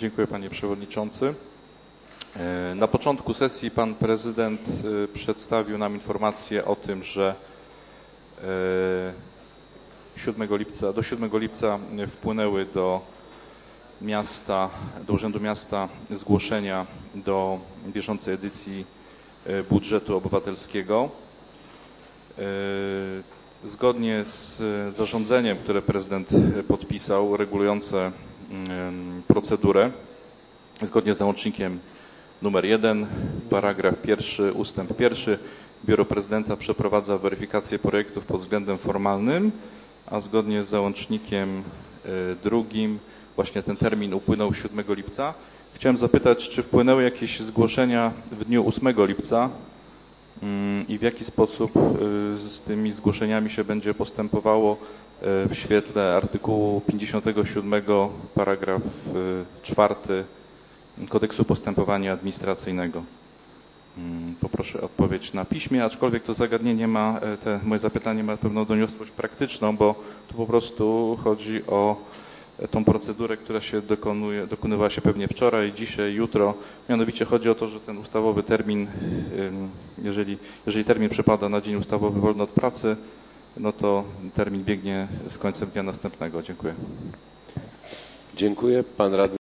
Dziękuję, panie przewodniczący. Na początku sesji pan prezydent przedstawił nam informację o tym, że do 7 lipca wpłynęły do Urzędu Miasta zgłoszenia do bieżącej edycji budżetu obywatelskiego. Zgodnie z zarządzeniem, które prezydent podpisał, regulujące procedurę, zgodnie z załącznikiem nr 1, paragraf 1, ustęp 1, Biuro Prezydenta przeprowadza weryfikację projektów pod względem formalnym, a zgodnie z załącznikiem 2 właśnie ten termin upłynął 7 lipca. Chciałem zapytać, czy wpłynęły jakieś zgłoszenia w dniu 8 lipca i w jaki sposób z tymi zgłoszeniami się będzie postępowało w świetle artykułu 57, paragraf 4 Kodeksu postępowania administracyjnego. Poproszę o odpowiedź na piśmie, aczkolwiek to zagadnienie moje zapytanie ma pewną doniosłość praktyczną, bo tu po prostu chodzi o tą procedurę, która się dokonywała się pewnie wczoraj, dzisiaj, jutro. Mianowicie chodzi o to, że ten ustawowy termin, jeżeli termin przypada na dzień ustawowy wolny od pracy, no to termin biegnie z końcem dnia następnego. Dziękuję. Dziękuję. Pan radny